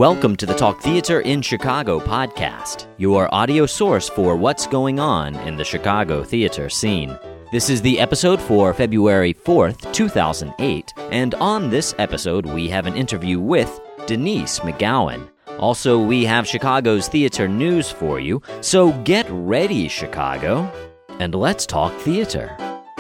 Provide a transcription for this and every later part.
Welcome to the Talk Theater in Chicago podcast, your audio source for what's going on in the Chicago theater scene. This is the episode for February 4th, 2008, and on this episode we have an interview with Denise McGowan. Also, we have Chicago's theater news for you, so get ready, Chicago, and let's talk theater.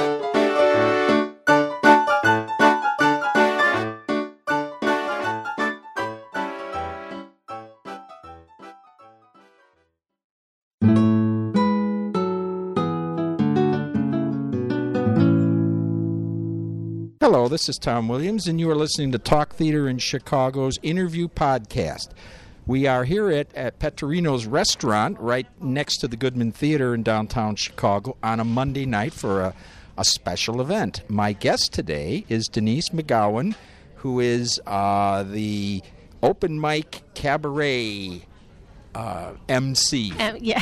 Hello, this is Tom Williams, and you are listening to Talk Theater in Chicago's interview podcast. We are here at Petrino's Restaurant, right next to the Goodman Theater in downtown Chicago, on a Monday night for a special event. My guest today is Denise McGowan, who is the open mic cabaret MC.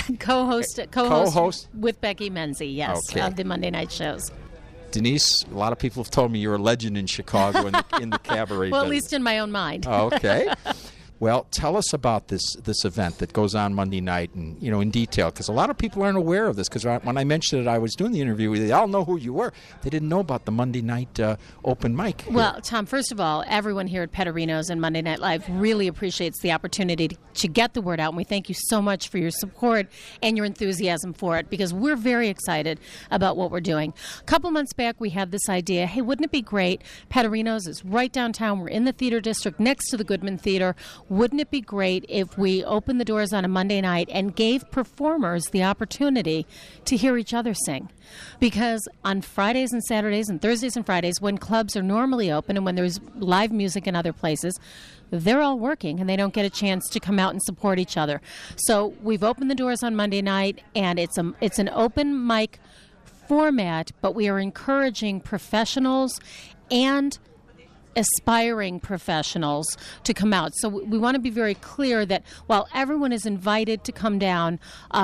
Co-host with Becky Menzie, yes, okay, of the Monday night shows. Denise, a lot of people have told me you're a legend in Chicago in the cabaret. Well, at least in my own mind. Okay. Well, tell us about this event that goes on Monday night, and in detail, because a lot of people aren't aware of this. Because when I mentioned it, I was doing the interview. They all know who you were. They didn't know about the Monday night open mic. Well, Tom, first of all, everyone here at Petrino's and Monday Night Live really appreciates the opportunity to get the word out, and we thank you so much for your support and your enthusiasm for it, because we're very excited about what we're doing. A couple months back, we had this idea. Hey, wouldn't it be great? Petrino's is right downtown. We're in the theater district next to the Goodman Theater. Wouldn't it be great if we opened the doors on a Monday night and gave performers the opportunity to hear each other sing? Because on Fridays and Saturdays and Thursdays and Fridays, when clubs are normally open and when there's live music in other places, they're all working and they don't get a chance to come out and support each other. So we've opened the doors on Monday night, and it's an open mic format, but we are encouraging professionals and aspiring professionals to come out. So we want to be very clear that while everyone is invited to come down,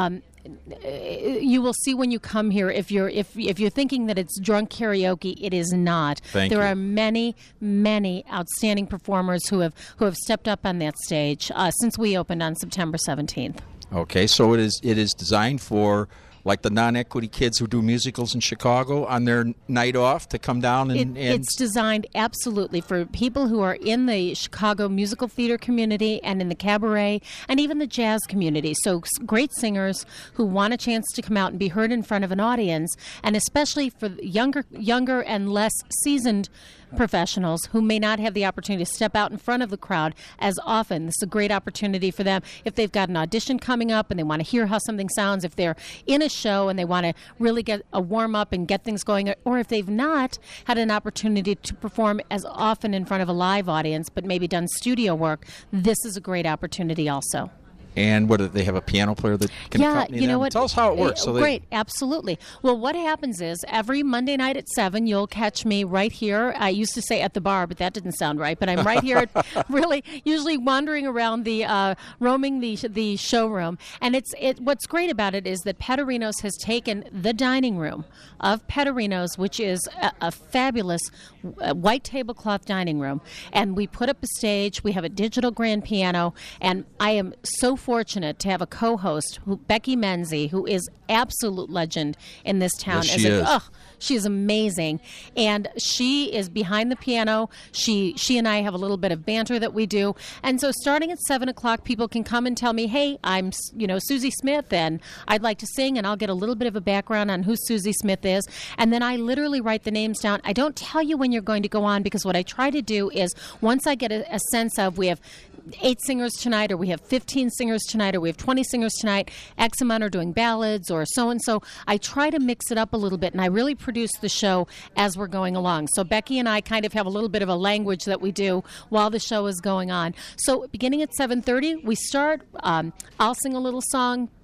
you will see when you come here, if you're thinking that it's drunk karaoke, it is not. There are many outstanding performers who have stepped up on that stage since we opened on September 17th. Okay, so it is designed for like the non-equity kids who do musicals in Chicago on their night off to come down and... It's designed absolutely for people who are in the Chicago musical theater community and in the cabaret and even the jazz community. So great singers who want a chance to come out and be heard in front of an audience, and especially for younger and less seasoned professionals who may not have the opportunity to step out in front of the crowd as often. This is a great opportunity for them if they've got an audition coming up and they want to hear how something sounds, if they're in a show and they want to really get a warm-up and get things going, or if they've not had an opportunity to perform as often in front of a live audience but maybe done studio work. This is a great opportunity also. And what, do they have a piano player that can accompany them? You know what? Tell us how it works. Great, absolutely. Well, what happens is every Monday night at 7, you'll catch me right here. I used to say at the bar, but that didn't sound right. But I'm right here, really, usually wandering around roaming the showroom. And what's great about it is that Petrino's has taken the dining room of Petrino's, which is a fabulous white tablecloth dining room, and we put up a stage. We have a digital grand piano, and I am so fortunate to have a co-host, Becky Menzie, who is absolute legend in this town. Yes, she is. She is amazing, and she is behind the piano. She and I have a little bit of banter that we do, and so starting at 7 o'clock, people can come and tell me, "Hey, I'm Susie Smith, and I'd like to sing," and I'll get a little bit of a background on who Susie Smith is, and then I literally write the names down. I don't tell you when you're going to go on, because what I try to do is once I get a sense of we have 8 singers tonight, or we have 15 singers tonight, or we have 20 singers tonight, X amount are doing ballads or so-and-so. I try to mix it up a little bit, and I really produce the show as we're going along. So Becky and I kind of have a little bit of a language that we do while the show is going on. So beginning at 7:30, we start. I'll sing a little song.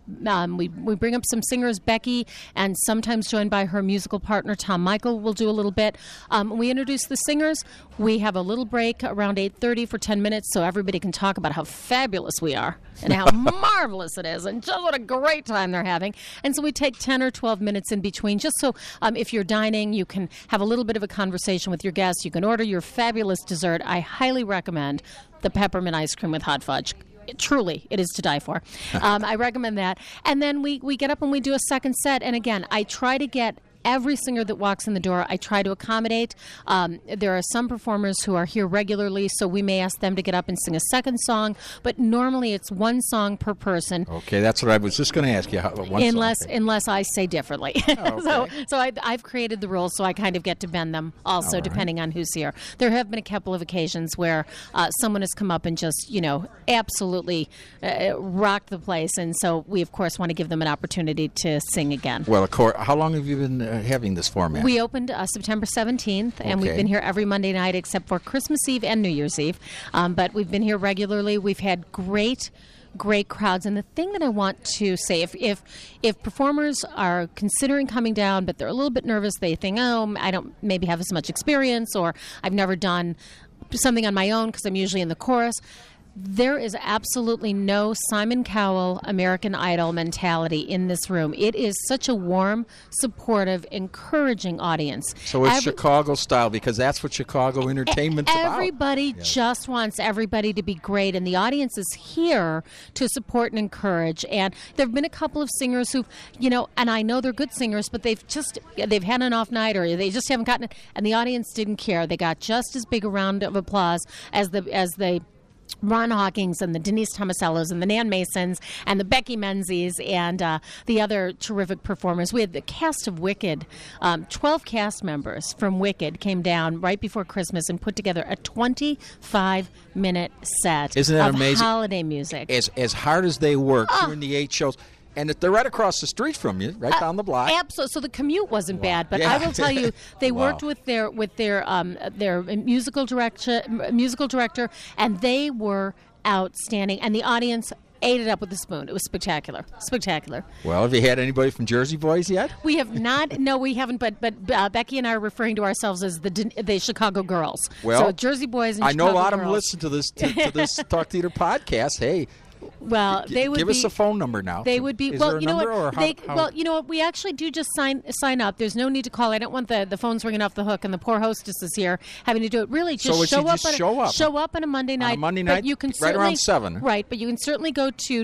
We bring up some singers, Becky, and sometimes joined by her musical partner, Tom Michael, will do a little bit. We introduce the singers. We have a little break around 8:30 for 10 minutes so everybody can talk about how fabulous we are and how marvelous it is and just what a great time they're having. And so we take 10 or 12 minutes in between just so if you're dining, you can have a little bit of a conversation with your guests. You can order your fabulous dessert. I highly recommend the peppermint ice cream with hot fudge. Truly, it is to die for. I recommend that. And then we get up and we do a second set. And again, I try to get every singer that walks in the door, I try to accommodate. There are some performers who are here regularly, so we may ask them to get up and sing a second song. But normally it's one song per person. Okay, that's what I was just going to ask you. Unless I say differently. Oh, okay. So I've created the rules, so I kind of get to bend them also, depending on who's here. There have been a couple of occasions where someone has come up and just, absolutely rocked the place. And so we, of course, want to give them an opportunity to sing again. Well, of course, how long have you been having this format? We opened September 17th, and we've been here every Monday night except for Christmas Eve and New Year's Eve. But we've been here regularly. We've had great crowds. And the thing that I want to say, if performers are considering coming down, but they're a little bit nervous, they think, I don't maybe have as much experience, or I've never done something on my own because I'm usually in the chorus. There is absolutely no Simon Cowell American Idol mentality in this room. It is such a warm, supportive, encouraging audience. So it's Chicago style, because that's what Chicago entertainment's about. Everybody just wants everybody to be great, and the audience is here to support and encourage. And there have been a couple of singers who've, and I know they're good singers, but they've had an off night, or they just haven't gotten it, and the audience didn't care. They got just as big a round of applause as the Ron Hawkins and the Denise Tomasellos and the Nan Masons and the Becky Menzies and the other terrific performers. We had the cast of Wicked. 12 cast members from Wicked came down right before Christmas and put together a 25-minute set Isn't that of amazing? Holiday music. As hard as they work during the 8 shows. And they're right across the street from you, right down the block. Absolutely. So the commute wasn't bad, but I will tell you, they worked with their musical director, and they were outstanding. And the audience ate it up with a spoon. It was spectacular. Spectacular. Well, have you had anybody from Jersey Boys yet? We have not. No, we haven't. But Becky and I are referring to ourselves as the Chicago Girls. Well, so Jersey Boys and I know Chicago a lot Girls. of them listen to this Talk Theater podcast. Hey. Well, they would give us a phone number now. They would be. Is Well, there a you know number, what? Well, you know what? We actually do just sign up. There's no need to call. I don't want the phones ringing off the hook and the poor hostesses here having to do it. Really, just show up. Show up on a Monday night. On a Monday night, but you can right around 7. Right, but you can certainly go to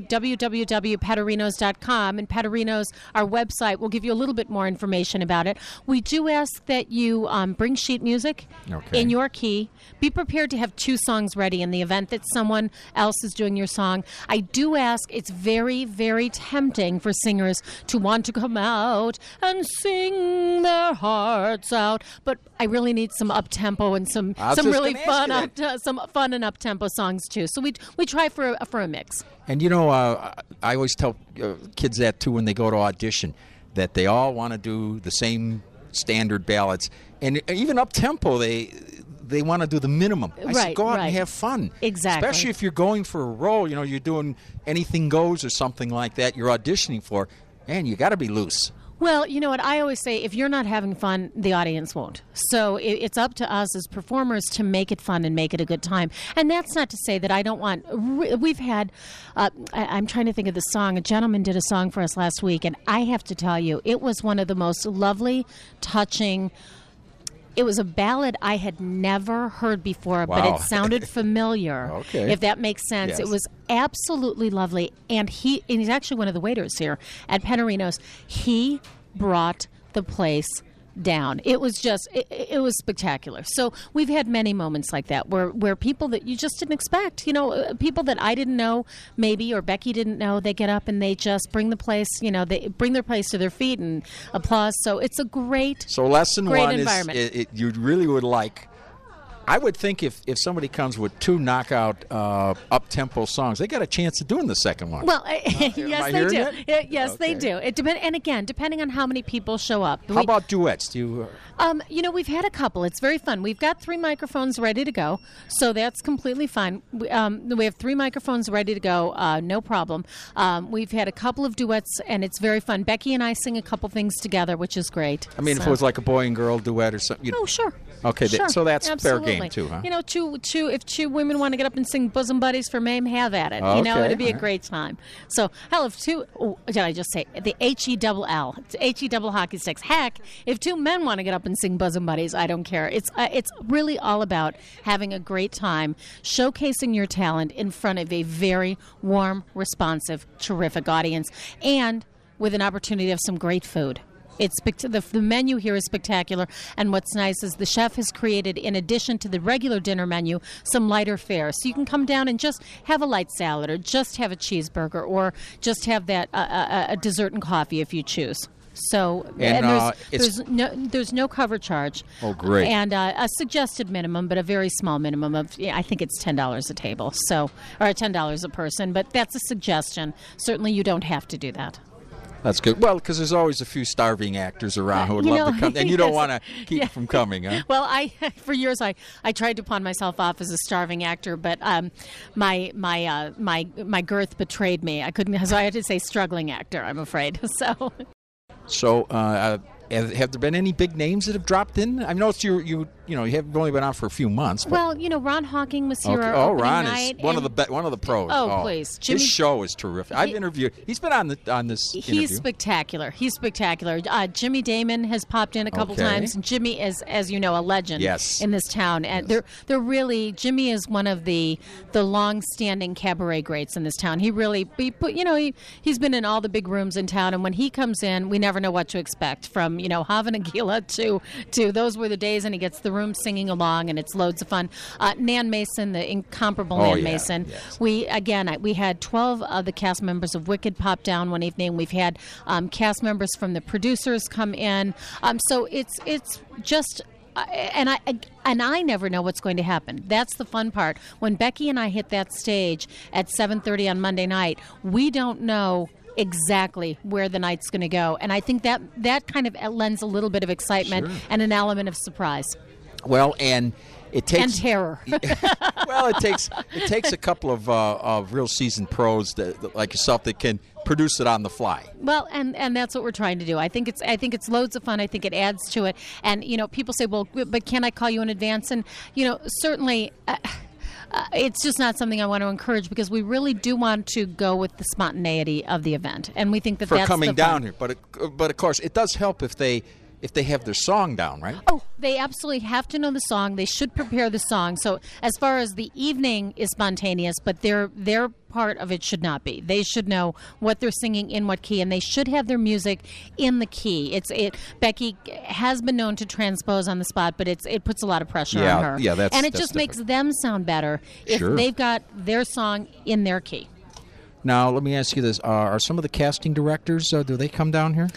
www.petarinos.com, and Petarinos, our website, will give you a little bit more information about it. We do ask that you bring sheet music in your key. Be prepared to have 2 songs ready in the event that someone else is doing your song. I do ask. It's very, very tempting for singers to want to come out and sing their hearts out, but I really need some up tempo and some really fun and up tempo songs too. So we try for a mix. And I always tell kids that too when they go to audition, that they all want to do the same standard ballads, and even up tempo they want to do the minimum. I said, go out and have fun. Exactly. Especially if you're going for a role, you're doing Anything Goes or something like that you're auditioning for, and you got to be loose. Well, you know what? I always say, if you're not having fun, the audience won't. So it's up to us as performers to make it fun and make it a good time. And that's not to say that I don't want... We've had... I'm trying to think of the song. A gentleman did a song for us last week, and I have to tell you, it was one of the most lovely, touching... It was a ballad I had never heard before, but it sounded familiar, if that makes sense. Yes. It was absolutely lovely. And he's actually one of the waiters here at Petarinos. He brought the place down. It was just, it was spectacular. So we've had many moments like that where people that you just didn't expect, people that I didn't know maybe, or Becky didn't know, they get up and they just bring the place, they bring their place to their feet and applause. So it's a great So lesson great 1 environment. is you really would like I would think if somebody comes with two knockout up-tempo songs, they got a chance of doing the second one. Well, yes, they do. Yes, Okay. they do. It and again, depending on how many people show up. How about duets? Do you? We've had a couple. It's very fun. We've got 3 microphones ready to go, so that's completely fine. We have 3 microphones ready to go, no problem. We've had a couple of duets, and it's very fun. Becky and I sing a couple things together, which is great. I mean, if it was like a boy and girl duet or something. Oh, sure. Okay, Sure. so that's Absolutely. fair game too, huh? If two women want to get up and sing Bosom Buddies for Mame, have at it. Okay, It'd be a all right. great time. So, hell, if did I just say the H-E-double-L, it's H-E-double hockey sticks. Heck, if 2 men want to get up and sing Bosom Buddies, I don't care. It's really all about having a great time, showcasing your talent in front of a very warm, responsive, terrific audience, and with an opportunity of some great food. The menu here is spectacular, and what's nice is the chef has created, in addition to the regular dinner menu, some lighter fare. So you can come down and just have a light salad, or just have a cheeseburger, or just have that a dessert and coffee if you choose. So there's no cover charge. Oh, great! And a suggested minimum, but a very small minimum of I think it's $10 a table, or $10 a person. But that's a suggestion. Certainly, you don't have to do that. That's good. Well, because there's always a few starving actors around who would love to come, and you don't want to keep them from coming, huh? Well, for years I tried to pawn myself off as a starving actor, but my girth betrayed me. I couldn't, so I had to say struggling actor. I'm afraid. So, have there been any big names that have dropped in? I noticed you have only been out for a few months. But Well, Ron Hawking was here. okay. Our opening Ron night, is one of the pros. Oh, please, Jimmy. His show is terrific. I've interviewed. He's been on this interview. He's spectacular. Jimmy Damon has popped in a couple times, and Jimmy is, as you know, a legend in this town. And they're really, Jimmy is one of the long-standing cabaret greats in this town. He's been in all the big rooms in town, and when he comes in, we never know what to expect. From Hava Nagila to those were the days, and he gets the room singing along, and it's loads of fun. Nan Mason, the incomparable Nan Mason. Yes. We had 12 of the cast members of Wicked pop down one evening. We've had cast members from the producers come in. So it's just. And I never know what's going to happen. That's the fun part. When Becky and I hit that stage at 7:30 on Monday night, we don't know exactly where the night's going to go, and I think that kind of lends a little bit of excitement and an element of surprise. Well, and it takes and terror. Well, it takes a couple of real seasoned pros like yourself that can produce it on the fly. Well, and that's what we're trying to do. I think it's loads of fun. I think it adds to it. And people say, well, but can I call you in advance? And certainly. It's just not something I want to encourage, because we really do want to go with the spontaneity of the event, and we think that's coming the fun. down here. But of course, it does help if they have their song down, right? Oh, they absolutely have to know the song. They should prepare the song. So as far as the evening is spontaneous, but their part of it should not be. They should know what they're singing in what key, and they should have their music in the key. Becky has been known to transpose on the spot, but it puts a lot of pressure on her. Yeah, and it just makes them sound better if they've got their song in their key. Now, let me ask you this: are some of the casting directors? Do they come down here?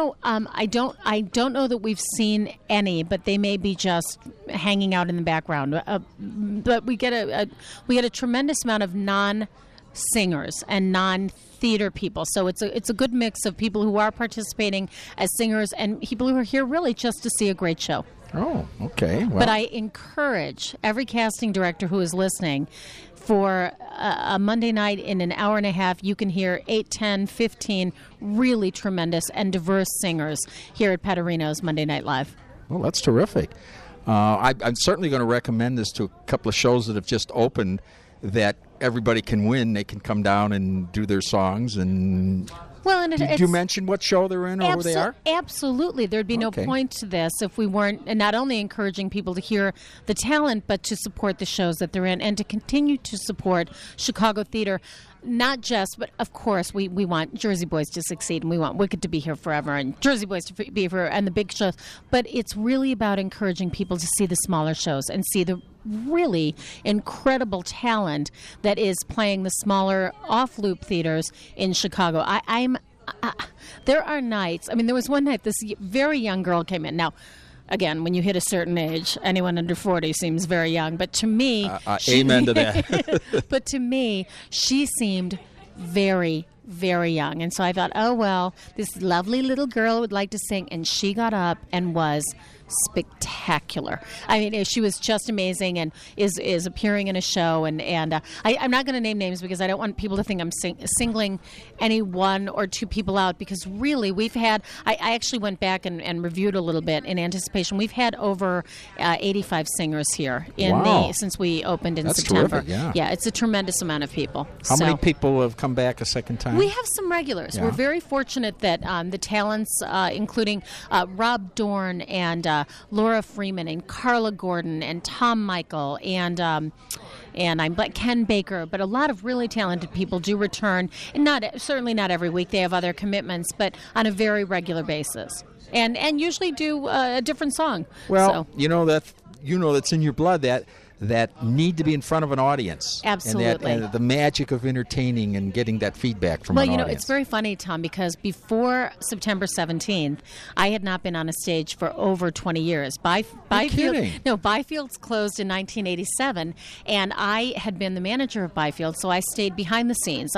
I don't know that we've seen any, but they may be just hanging out in the background. But we get a tremendous amount of non-singers and non-theater people. So it's a good mix of people who are participating as singers and people who are here really just to see a great show. Oh, okay. Well. But I encourage every casting director who is listening, for a Monday night in an hour and a half, you can hear 8, 10, 15 really tremendous and diverse singers here at Pettorino's Monday Night Live. Well, that's terrific. I'm certainly going to recommend this to a couple of shows that have just opened, that everybody can win. They can come down and do their songs. And well, and did you mention what show they're in or who they are? Absolutely. There'd be no point to this if we weren't not only encouraging people to hear the talent, but to support the shows that they're in and to continue to support Chicago theater. Not just, but of course, we want Jersey Boys to succeed, and we want Wicked to be here forever, and Jersey Boys to be here, and the big shows. But it's really about encouraging people to see the smaller shows and see the really incredible talent that is playing the smaller off-loop theaters in Chicago. There are nights. I mean, there was one night this very young girl came in. Now, again, when you hit a certain age, anyone under 40 seems very young. But to me, amen to that. but to me, she seemed very, very young. And so I thought, oh, well, this lovely little girl would like to sing. And she got up and was spectacular. I mean, she was just amazing, and is appearing in a show. And I'm not going to name names because I don't want people to think I'm singling any one or two people out, because really we've had, I actually went back and reviewed a little bit in anticipation. We've had over 85 singers here since we opened in That's September. Terrific, yeah. It's a tremendous amount of people. How many people have come back a second time? We have some regulars. Yeah. We're very fortunate that the talents, including Rob Dorn and Laura Freeman and Carla Gordon and Tom Michael and I'm Ken Baker, but a lot of really talented people do return, and certainly not every week. They have other commitments, but on a very regular basis, and usually do a different song. Well, that's in your blood, that need to be in front of an audience. Absolutely. And the magic of entertaining and getting that feedback from an audience. It's very funny, Tom, because before September 17th, I had not been on a stage for over 20 years. Byfield's closed in 1987, and I had been the manager of Byfield, so I stayed behind the scenes.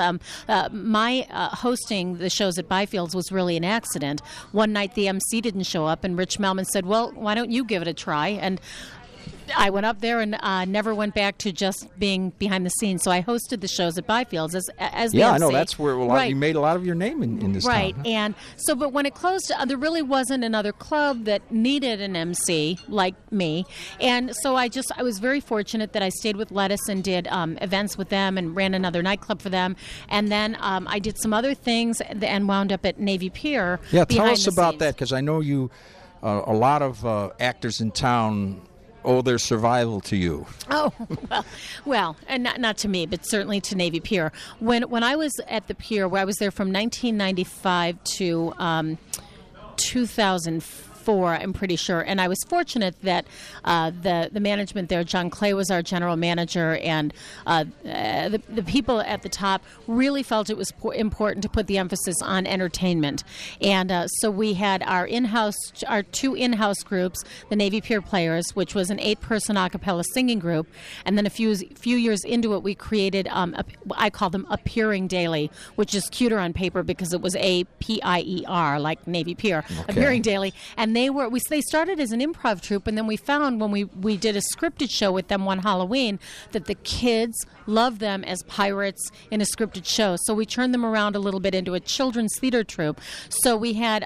My hosting the shows at Byfield's was really an accident. One night the MC didn't show up, and Rich Melman said, well, why don't you give it a try? And I went up there and never went back to just being behind the scenes. So I hosted the shows at Byfields as the MC. I know. That's where you made a lot of your name in this town. Right. And so, but when it closed, there really wasn't another club that needed an MC like me. And so I was very fortunate that I stayed with Lettuce and did events with them and ran another nightclub for them. And then I did some other things and wound up at Navy Pier. Yeah, tell us about that, because I know you, a lot of actors in town owe their survival to you. Oh, well, and not to me, but certainly to Navy Pier. When I was at the Pier, where I was there from 1995 to 2004, I'm pretty sure, and I was fortunate that the management there, John Clay was our general manager, and the people at the top really felt it was important to put the emphasis on entertainment, and so we had our two in-house groups, the Navy Pier Players, which was an 8-person a cappella singing group, and then a few years into it, we created I call them Appearing Daily, which is cuter on paper because it was APIER, like Navy Pier, okay. Appearing Daily, and they started as an improv troupe, and then we found when we did a scripted show with them one Halloween that the kids loved them as pirates in a scripted show. So we turned them around a little bit into a children's theater troupe. So we had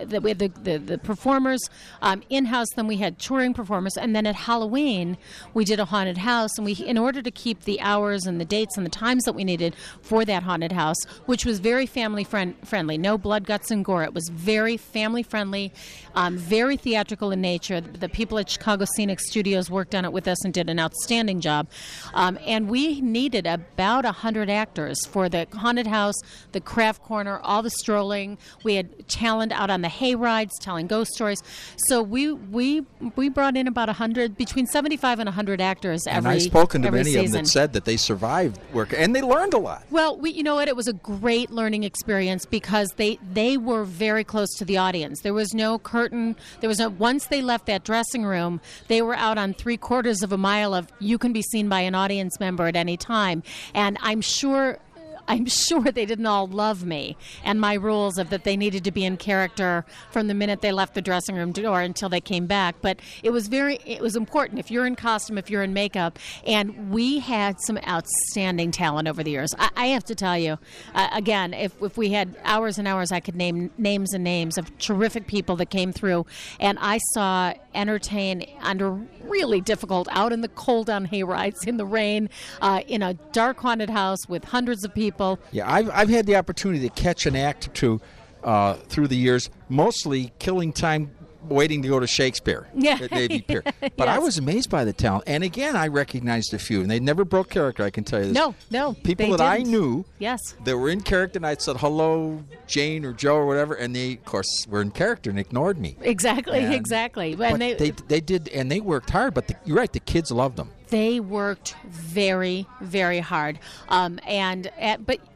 the performers in-house, then we had touring performers, and then at Halloween we did a haunted house, and in order to keep the hours and the dates and the times that we needed for that haunted house, which was very family friendly, no blood, guts, and gore. It was very family friendly, very theatrical in nature. The people at Chicago Scenic Studios worked on it with us and did an outstanding job. And we needed about 100 actors for the haunted house, the craft corner, all the strolling. We had talent out on the hay rides telling ghost stories. So we brought in about 100, between 75 and 100 actors every season. And I've spoken to many of them that said that they survived work, and they learned a lot. Well, you know what? It was a great learning experience because they were very close to the audience. There was no curtain. Once they left that dressing room, they were out on 3/4 of a mile of you can be seen by an audience member at any time. And I'm sure they didn't all love me and my rules of that they needed to be in character from the minute they left the dressing room door until they came back. But it was important if you're in costume, if you're in makeup, and we had some outstanding talent over the years. I have to tell you, again, if we had hours and hours, I could name names and names of terrific people that came through, and I saw entertain under really difficult, out in the cold on hay rides, in the rain, in a dark haunted house with hundreds of people. Yeah, I've had the opportunity to catch an act or two through the years, mostly killing time waiting to go to Shakespeare at Navy Pier. But yes. I was amazed by the talent. And again, I recognized a few. And they never broke character, I can tell you this. No. People that I knew that were in character, and I said, hello, Jane or Joe or whatever. And they, of course, were in character and ignored me. Exactly. But they did, and they worked hard. But you're right, the kids loved them. They worked very, very hard. But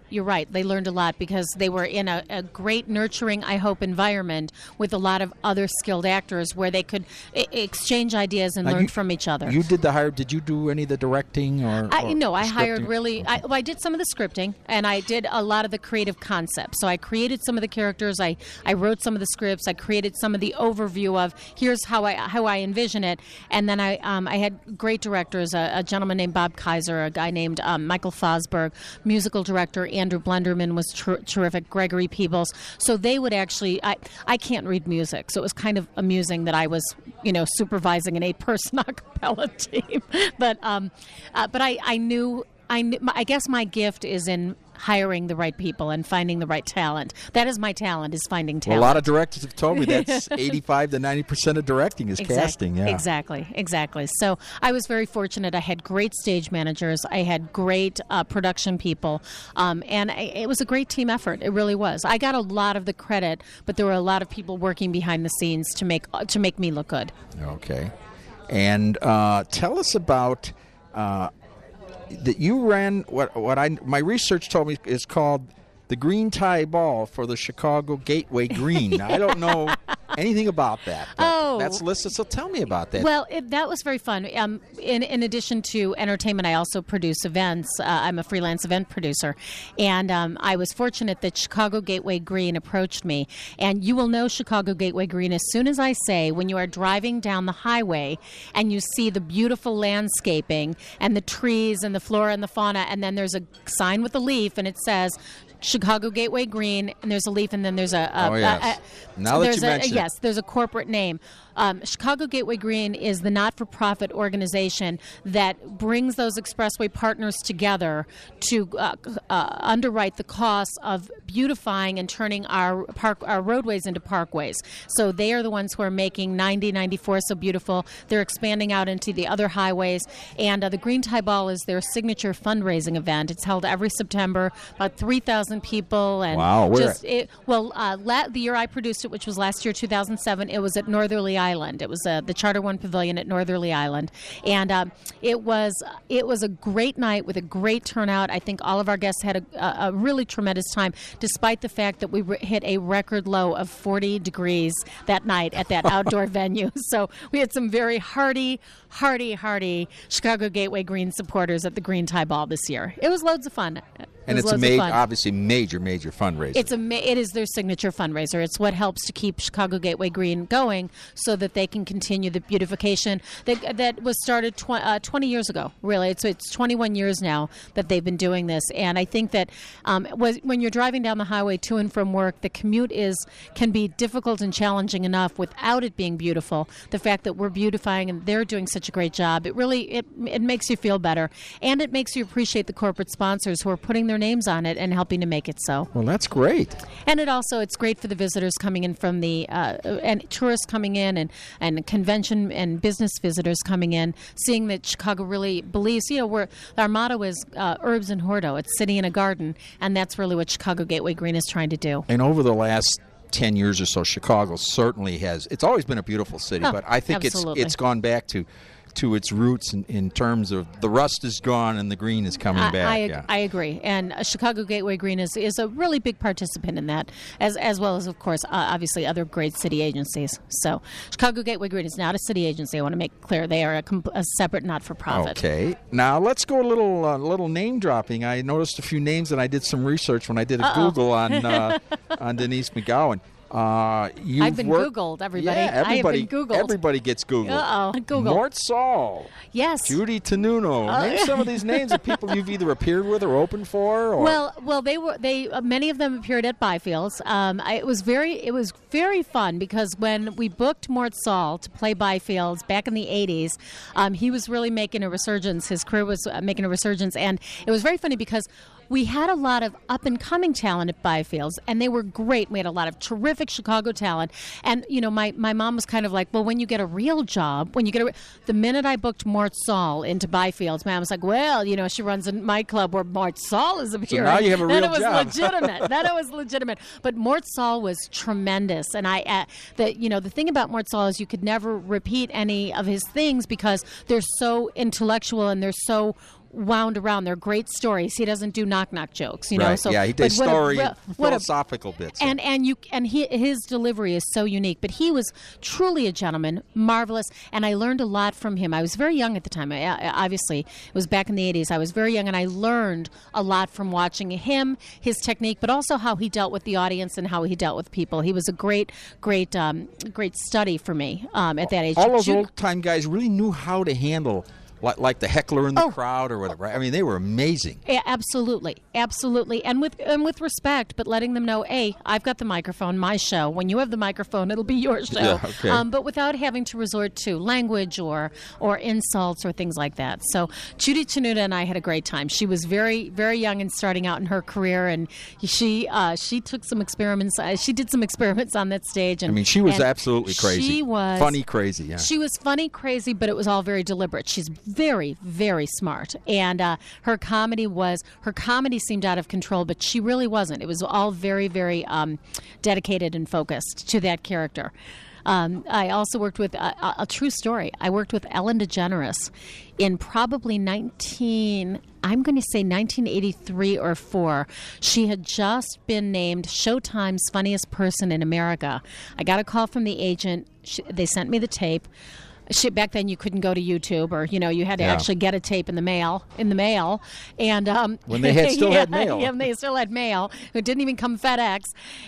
you're right. They learned a lot because they were in a great, nurturing, I hope, environment with a lot of other skilled actors where they could exchange ideas and learn from each other. You did the hire. Did you do any of the directing or No, I hired scripting? really. I did some of the scripting, and I did a lot of the creative concepts. So I created some of the characters. I wrote some of the scripts. I created some of the overview of here's how I envision it, and then I had great directors. A gentleman named Bob Kaiser, a guy named Michael Fosberg, musical director Andrew Blenderman was terrific. Gregory Peebles. So they would actually. I can't read music, so it was kind of amusing that I was supervising an 8-person a cappella team. But I knew. I guess my gift is in hiring the right people and finding the right talent. That is my talent, is finding talent. Well, a lot of directors have told me that's 85 to 90% of directing is casting. Yeah. Exactly. So I was very fortunate. I had great stage managers. I had great production people. And it was a great team effort. It really was. I got a lot of the credit, but there were a lot of people working behind the scenes to make me look good. Okay. And tell us about... that you ran my research told me is called the Green Tie Ball for the Chicago Gateway Green. Now, I don't know anything about that. That's listed, so tell me about that. Well, that was very fun. In addition to entertainment, I also produce events. I'm a freelance event producer. And I was fortunate that Chicago Gateway Green approached me. And you will know Chicago Gateway Green as soon as I say, when you are driving down the highway and you see the beautiful landscaping and the trees and the flora and the fauna, and then there's a sign with a leaf and it says Chicago Gateway Green, and there's a leaf, and then there's there's a corporate name. Chicago Gateway Green is the not-for-profit organization that brings those expressway partners together to underwrite the costs of beautifying and turning our roadways into parkways. So they are the ones who are making 90, 94 so beautiful. They're expanding out into the other highways, and the Green Tie Ball is their signature fundraising event. It's held every September, about 3,000 people. And wow. The year I produced it, which was last year, 2007, it was at Northerly Island. It was the Charter One Pavilion at Northerly Island, and it was a great night with a great turnout. I think all of our guests had a really tremendous time, despite the fact that we hit a record low of 40 degrees that night at that outdoor venue. So we had some very hardy Chicago Gateway Green supporters at the Green Tie Ball this year. It was loads of fun. And it's obviously major fundraiser. It is their signature fundraiser. It's what helps to keep Chicago Gateway Green going so that they can continue the beautification that was started 20 years ago, really. It's 21 years now that they've been doing this. And I think that when you're driving down the highway to and from work, the commute can be difficult and challenging enough without it being beautiful. The fact that we're beautifying and they're doing such a great job, it makes you feel better. And it makes you appreciate the corporate sponsors who are putting their names on it and helping to make it so. Well, that's great. And it's great for the visitors coming in from and tourists coming in and convention and business visitors coming in, seeing that Chicago really believes, our motto is Herbs and Horto. It's City in a Garden, and that's really what Chicago Gateway Green is trying to do. And over the last 10 years or so, Chicago certainly it's always been a beautiful city, but I think it's gone back to its roots in terms of the rust is gone and the green is coming back. I agree. And Chicago Gateway Green is a really big participant in that, as well as, of course, obviously other great city agencies. So Chicago Gateway Green is not a city agency. I want to make clear they are a separate not-for-profit. Okay. Now let's go a little name dropping. I noticed a few names and I did some research when I did a Google on Denise McGowan. I've been Googled, everybody. Yeah, I have been Googled. Everybody gets Googled. Google. Mort Saul. Yes. Judy Tenuno. Name some of these names of people you've either appeared with or opened for. Or... Well, they many of them appeared at Byfields. It was very fun because when we booked Mort Saul to play Byfields back in the 80s, he was really making a resurgence. His career was making a resurgence, and it was very funny because we had a lot of up-and-coming talent at Byfields, and they were great. We had a lot of terrific Chicago talent. And, my mom was kind of like, well, when you get a real job, the minute I booked Mort Saul into Byfields, my mom was like, well, she runs my club where Mort Saul is appearing. So now you have a real job. Then it was legitimate. But Mort Saul was tremendous. And the thing about Mort Saul is you could never repeat any of his things because they're so intellectual and they're so wound around. They're great stories. He doesn't do knock-knock jokes, you know. Right. So, Yeah, he but does what a story, real- philosophical bits. His delivery is so unique. But he was truly a gentleman, marvelous, and I learned a lot from him. I was very young at the time. Obviously, it was back in the 80s. I was very young, and I learned a lot from watching him, his technique, but also how he dealt with the audience and how he dealt with people. He was a great study for me at that age. All those old-time guys really knew how to handle like the heckler in the crowd or whatever. I mean, they were amazing. Yeah, absolutely, and with respect, but letting them know, hey, I've got the microphone, my show. When you have the microphone, it'll be your show. Yeah, okay. But without having to resort to language or insults or things like that. So Judy Tenuta and I had a great time. She was very, very young and starting out in her career, and she took some experiments. She did some experiments on that stage. And, I mean, she was absolutely crazy. She was funny, crazy. Yeah, she was funny, crazy, but it was all very deliberate. She's very, very smart, and her comedy seemed out of control, but she really wasn't. It was all very, very dedicated and focused to that character. I also worked with a true story. I worked with Ellen DeGeneres in probably 1983 or 4. She had just been named Showtime's funniest person in America. I got a call from the agent. They sent me the tape. Back then, you couldn't go to YouTube, or you had to actually get a tape in the mail. And when they still had mail, yeah, they still had mail. It didn't even come FedEx.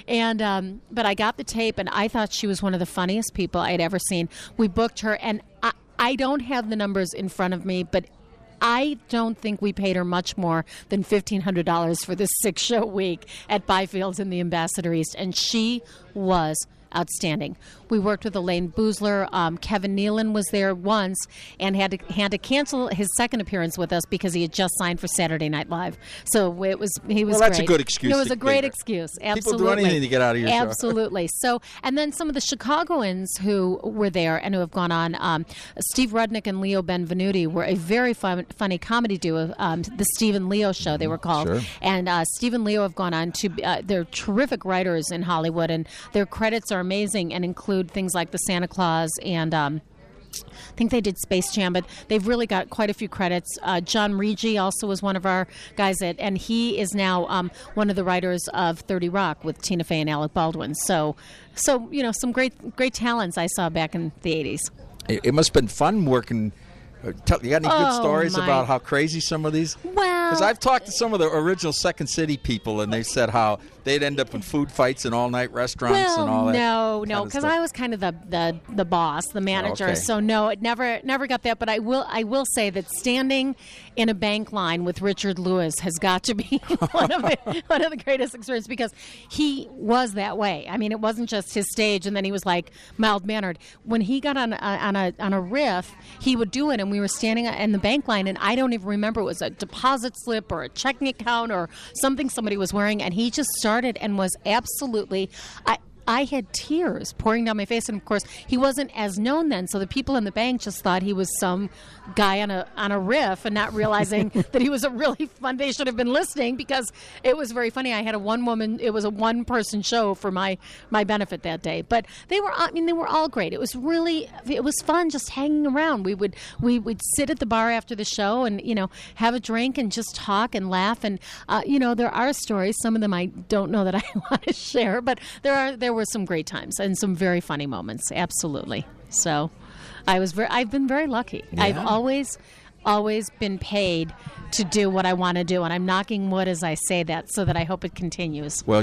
And but I got the tape, and I thought she was one of the funniest people I had ever seen. We booked her, and I don't have the numbers in front of me, but I don't think we paid her much more than $1,500 for this 6-show week at Byfields in the Ambassador East, and she was outstanding. We worked with Elaine Boozler. Kevin Nealon was there once and had to cancel his second appearance with us because he had just signed for Saturday Night Live. So he was well, great. That's a good excuse. It was a great excuse. Absolutely. People do anything to get out of your show. Absolutely. So, and then some of the Chicagoans who were there and who have gone on, Steve Rudnick and Leo Benvenuti were a very funny comedy duo, the Steve and Leo Show they were called. Sure. And Steve and Leo have gone on to, they're terrific writers in Hollywood, and their credits are amazing and include things like the Santa Claus and I think they did Space Jam, but they've really got quite a few credits. John Rigi also was one of our guys, and he is now one of the writers of 30 Rock with Tina Fey and Alec Baldwin. So some great talents I saw back in the 80s. It must have been fun working. You got any good stories about how crazy some of these? Well, because I've talked to some of the original Second City people, and they said how they'd end up in food fights in all-night restaurants and all that. No, because I was kind of the boss, the manager. Okay. So no, it never got that. But I will say that standing in a bank line with Richard Lewis has got to be one of the greatest experiences, because he was that way. I mean, it wasn't just his stage, and then he was like mild-mannered. When he got on a riff, he would do it, and we were standing in the bank line, and I don't even remember, it was a deposit slip or a checking account or something somebody was wearing, and he just started and was absolutely... I had tears pouring down my face, and of course he wasn't as known then, so the people in the bank just thought he was some guy on a riff, and not realizing that he was a really fun. They should have been listening, because it was very funny. I had it was a one-person show for my benefit that day, but they were all great. It was fun just hanging around. We'd sit at the bar after the show and have a drink and just talk and laugh, and there are stories. Some of them I don't know that I want to share, but there were some great times and some very funny moments. Absolutely. So I've been very lucky. Yeah. I've always been paid to do what I want to do, and I'm knocking wood as I say that, so that I hope it continues. Well,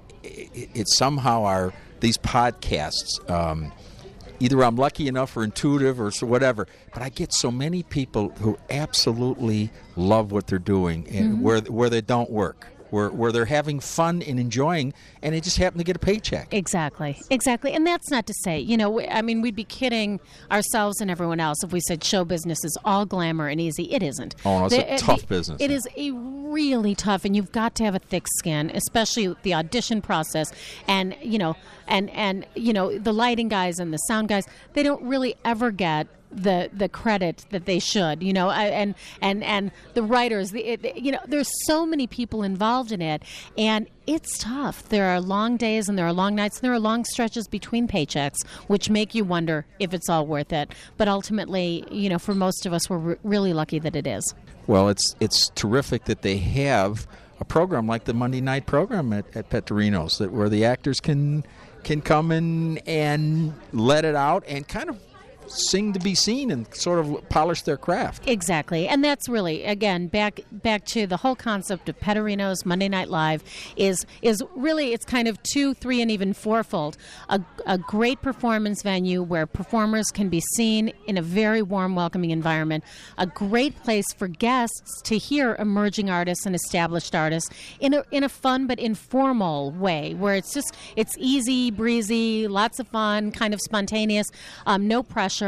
it's somehow these podcasts, either I'm lucky enough or intuitive or so whatever, but I get so many people who absolutely love what they're doing, and where they don't work. Where they're having fun and enjoying, and they just happen to get a paycheck. Exactly. And that's not to say, we'd be kidding ourselves and everyone else if we said show business is all glamour and easy. It isn't. Oh, no, it's a tough business. It is a really tough, and you've got to have a thick skin, especially the audition process, and the lighting guys and the sound guys, they don't really ever get the credit that they should, and the writers, there's so many people involved in it, and it's tough. There are long days and there are long nights and there are long stretches between paychecks, which make you wonder if it's all worth it. But ultimately, for most of us, we're really lucky that it is. Well, it's terrific that they have a program like the Monday night program at Pettorino's, where the actors can come in and let it out and kind of sing to be seen and sort of polish their craft. Exactly. And that's really, again, back to the whole concept of Pettorino's Monday Night Live is really, it's kind of 2, 3, and even fourfold. A great performance venue where performers can be seen in a very warm, welcoming environment. A great place for guests to hear emerging artists and established artists in a fun but informal way, where it's easy, breezy, lots of fun, kind of spontaneous, no pressure.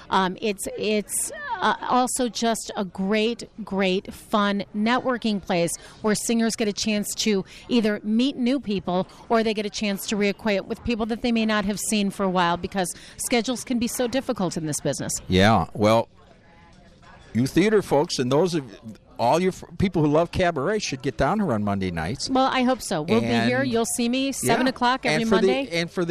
It's also just a great, fun networking place where singers get a chance to either meet new people or they get a chance to reacquaint with people that they may not have seen for a while, because schedules can be so difficult in this business. Yeah, well, you theater folks and those of all your people who love cabaret should get down here on Monday nights. Well, I hope so. We'll be here. You'll see me 7 o'clock every Monday. And for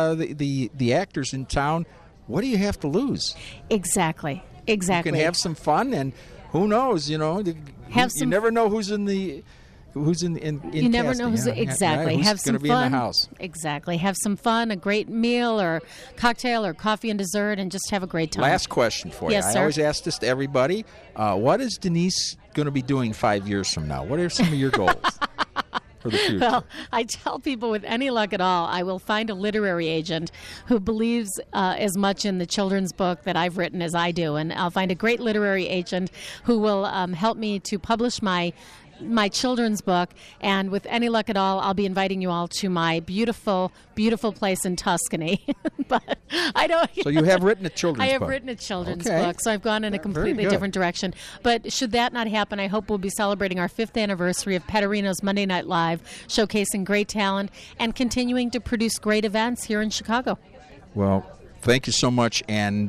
the actors in town, what do you have to lose? Exactly. You can have some fun, and who knows? You never know who's in the. You never know who's exactly. Who's have some fun. Be in the house. Exactly. Have some fun, a great meal or cocktail or coffee and dessert, and just have a great time. Last question for you. Yes, sir. I always ask this to everybody. What is Denise going to be doing 5 years from now? What are some of your goals for the future? Well, I tell people, with any luck at all, I will find a literary agent who believes as much in the children's book that I've written as I do, and I'll find a great literary agent who will help me to publish my children's book, and with any luck at all, I'll be inviting you all to my beautiful, beautiful place in Tuscany. But I don't. So you have written a children's book. I have written a children's book, so I've gone in a completely different direction. But should that not happen, I hope we'll be celebrating our 5th anniversary of Pettorino's Monday Night Live, showcasing great talent and continuing to produce great events here in Chicago. Well, thank you so much, and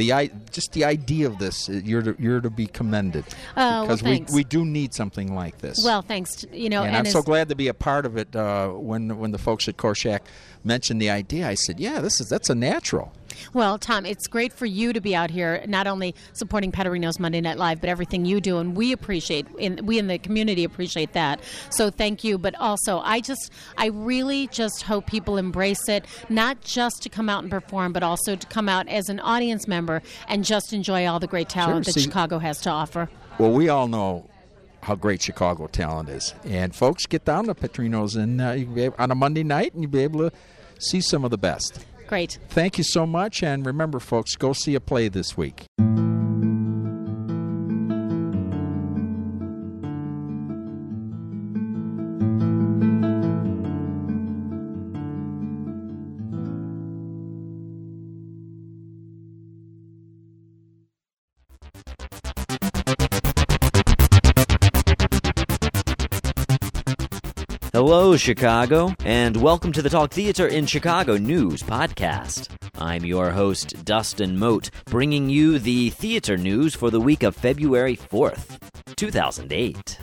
the idea of this, you're to be commended, because we do need something like this. Well, thanks. And I'm so glad to be a part of it. When the folks at Korshak mentioned the idea, I said, "Yeah, that's a natural." Well, Tom, it's great for you to be out here, not only supporting Pettorino's Monday Night Live, but everything you do, and we in the community appreciate that. So thank you. But also, I really just hope people embrace it, not just to come out and perform, but also to come out as an audience member and just enjoy all the great talent that Chicago has to offer. Well, we all know how great Chicago talent is, and folks, get down to Pettorino's and on a Monday night, and you'll be able to see some of the best. Great. Thank you so much, and remember, folks, go see a play this week. Hello, Chicago, and welcome to the Talk Theater in Chicago News podcast. I'm your host, Dustin Mote, bringing you the theater news for the week of February 4th, 2008.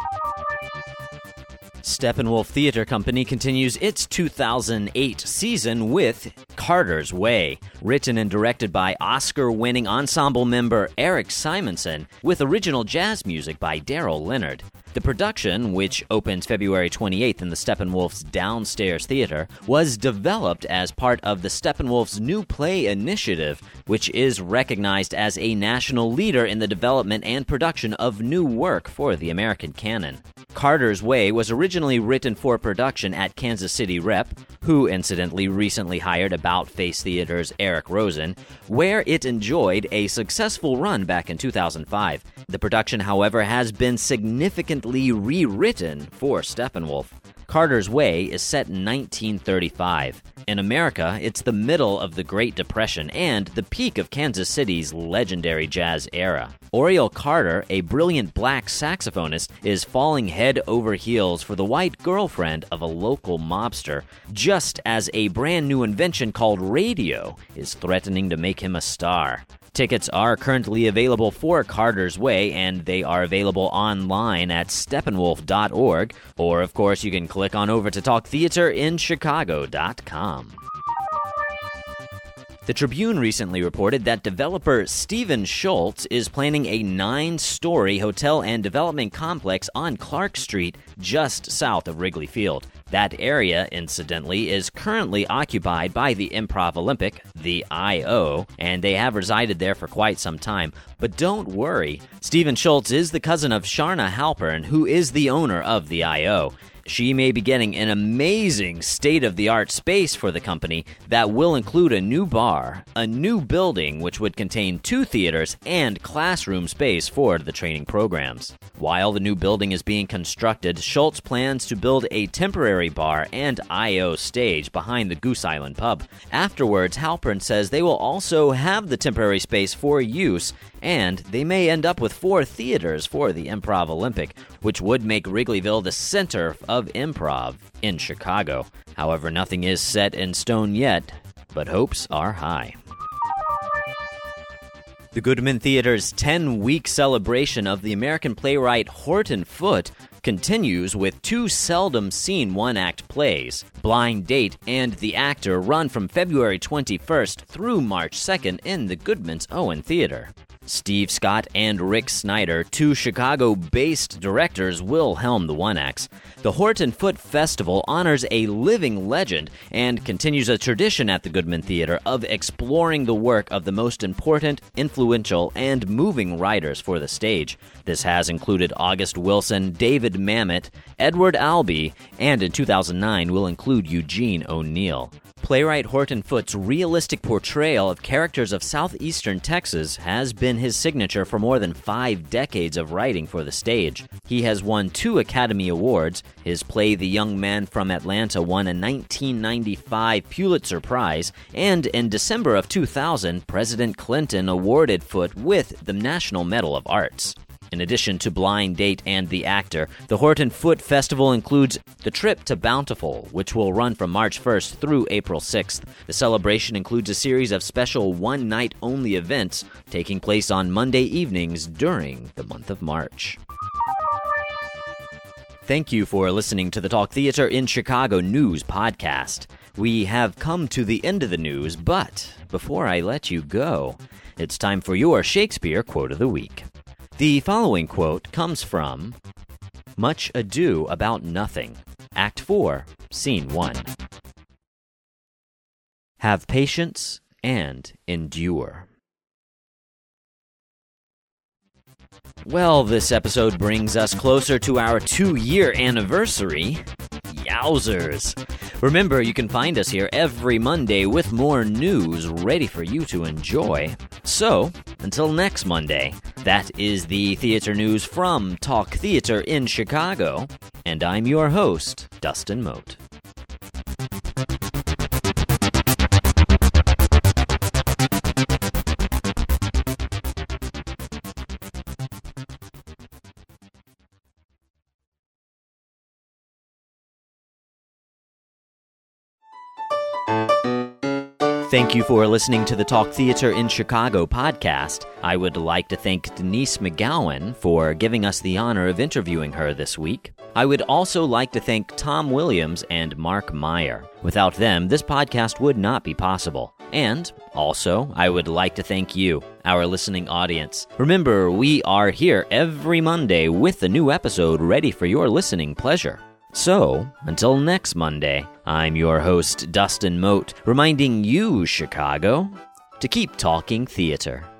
Steppenwolf Theater Company continues its 2008 season with Carter's Way, written and directed by Oscar-winning ensemble member Eric Simonson, with original jazz music by Daryl Leonard. The production, which opens February 28th in the Steppenwolf's Downstairs Theater, was developed as part of the Steppenwolf's New Play Initiative, which is recognized as a national leader in the development and production of new work for the American canon. Carter's Way was originally written for production at Kansas City Rep, who incidentally recently hired About Face Theater's Eric Rosen, where it enjoyed a successful run back in 2005. The production, however, has been significantly rewritten for Steppenwolf. Carter's Way is set in 1935. In America, it's the middle of the Great Depression and the peak of Kansas City's legendary jazz era. Oriel Carter, a brilliant black saxophonist, is falling head over heels for the white girlfriend of a local mobster, just as a brand new invention called radio is threatening to make him a star. Tickets are currently available for Carter's Way, and they are available online at steppenwolf.org, or of course you can click on over to talktheaterinchicago.com. The Tribune recently reported that developer Stephen Schultz is planning a 9-story hotel and development complex on Clark Street, just south of Wrigley Field. That area, incidentally, is currently occupied by the Improv Olympic, the I.O., and they have resided there for quite some time. But don't worry, Stephen Schultz is the cousin of Sharna Halpern, who is the owner of the I.O. She may be getting an amazing state-of-the-art space for the company that will include a new bar, a new building which would contain 2 theaters, and classroom space for the training programs. While the new building is being constructed, Schultz plans to build a temporary bar and I.O. stage behind the Goose Island pub. Afterwards, Halpern says they will also have the temporary space for use, and they may end up with 4 theaters for the Improv Olympic, which would make Wrigleyville the center of improv in Chicago. However, nothing is set in stone yet, but hopes are high. The Goodman Theater's 10-week celebration of the American playwright Horton Foote continues with 2 seldom-seen one-act plays. Blind Date and The Actor run from February 21st through March 2nd in the Goodman's Owen Theater. Steve Scott and Rick Snyder, 2 Chicago-based directors, will helm the one-acts. The Horton Foote Festival honors a living legend and continues a tradition at the Goodman Theater of exploring the work of the most important, influential, and moving writers for the stage. This has included August Wilson, David Mamet, Edward Albee, and in 2009 will include Eugene O'Neill. Playwright Horton Foote's realistic portrayal of characters of southeastern Texas has been his signature for more than 5 decades of writing for the stage. He has won 2 Academy Awards. His play The Young Man from Atlanta won a 1995 Pulitzer Prize, and in December of 2000, President Clinton awarded Foote with the National Medal of Arts. In addition to Blind Date and The Actor, the Horton Foote Festival includes The Trip to Bountiful, which will run from March 1st through April 6th. The celebration includes a series of special one-night-only events taking place on Monday evenings during the month of March. Thank you for listening to the Talk Theater in Chicago News podcast. We have come to the end of the news, but before I let you go, it's time for your Shakespeare Quote of the Week. The following quote comes from Much Ado About Nothing, Act 4, Scene 1. Have patience and endure. Well, this episode brings us closer to our 2-year anniversary. Yowzers! Remember, you can find us here every Monday with more news ready for you to enjoy. So, until next Monday, that is the theater news from Talk Theater in Chicago, and I'm your host, Dustin Mote. Thank you for listening to the Talk Theater in Chicago podcast. I would like to thank Denise McGowan for giving us the honor of interviewing her this week. I would also like to thank Tom Williams and Mark Meyer. Without them, this podcast would not be possible. And also, I would like to thank you, our listening audience. Remember, we are here every Monday with a new episode ready for your listening pleasure. So, until next Monday, I'm your host, Dustin Mote, reminding you, Chicago, to keep talking theater.